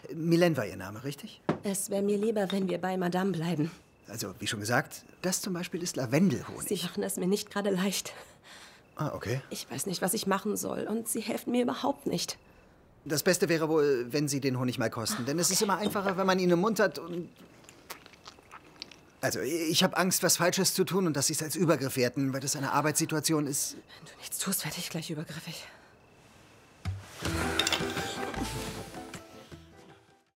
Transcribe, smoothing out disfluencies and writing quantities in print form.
Milène war Ihr Name, richtig? Es wäre mir lieber, wenn wir bei Madame bleiben. Also, wie schon gesagt, das zum Beispiel ist Lavendelhonig. Sie machen es mir nicht gerade leicht. Ah, okay. Ich weiß nicht, was ich machen soll und Sie helfen mir überhaupt nicht. Das Beste wäre wohl, wenn Sie den Honig mal kosten, denn es ist immer einfacher, wenn man ihn im Mund hat und... Also, ich habe Angst, was Falsches zu tun und dass Sie es als Übergriff werten, weil das eine Arbeitssituation ist. Wenn du nichts tust, werde ich gleich übergriffig.